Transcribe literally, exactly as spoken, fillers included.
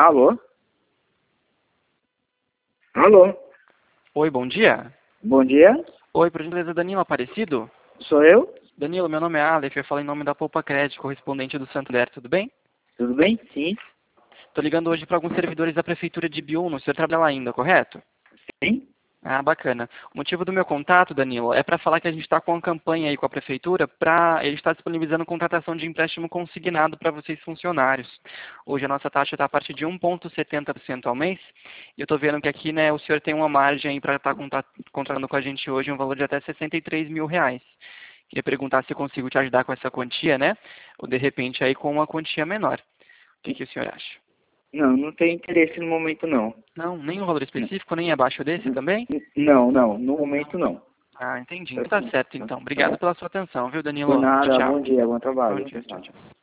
Alô? Alô? Oi, bom dia. Bom dia, Oi, por gentileza, Danilo Aparecido? sou eu? Danilo, meu nome é Aleph, eu falo em nome da Poupa Crédito, correspondente do Santander, tudo bem? Tudo bem? Sim. Estou ligando hoje para alguns servidores da Prefeitura de Biúna, o senhor trabalha lá ainda, correto? Sim? Ah, bacana. O motivo do meu contato, Danilo, é para falar que a gente está com uma campanha aí com a Prefeitura para ele está disponibilizando contratação de empréstimo consignado para vocês funcionários. Hoje a nossa taxa está a partir de um vírgula setenta por cento ao mês, e eu estou vendo que aqui, né, o senhor tem uma margem para estar contratando com a gente hoje um valor de até sessenta e três mil reais. Queria perguntar se eu consigo te ajudar com essa quantia, né? Ou de repente aí com uma quantia menor. O que, que o senhor acha? Não, não tenho interesse no momento não. Não, nenhum valor específico, nem abaixo desse também? Não, não, no momento não. Ah, entendi. Tá Então tá sim, certo, tá, então. tá bom. Obrigado pela sua atenção, viu, Por Danilo? Tchau, nada, tchau. bom dia, bom Bom trabalho. dia, tchau, Tchau. tchau.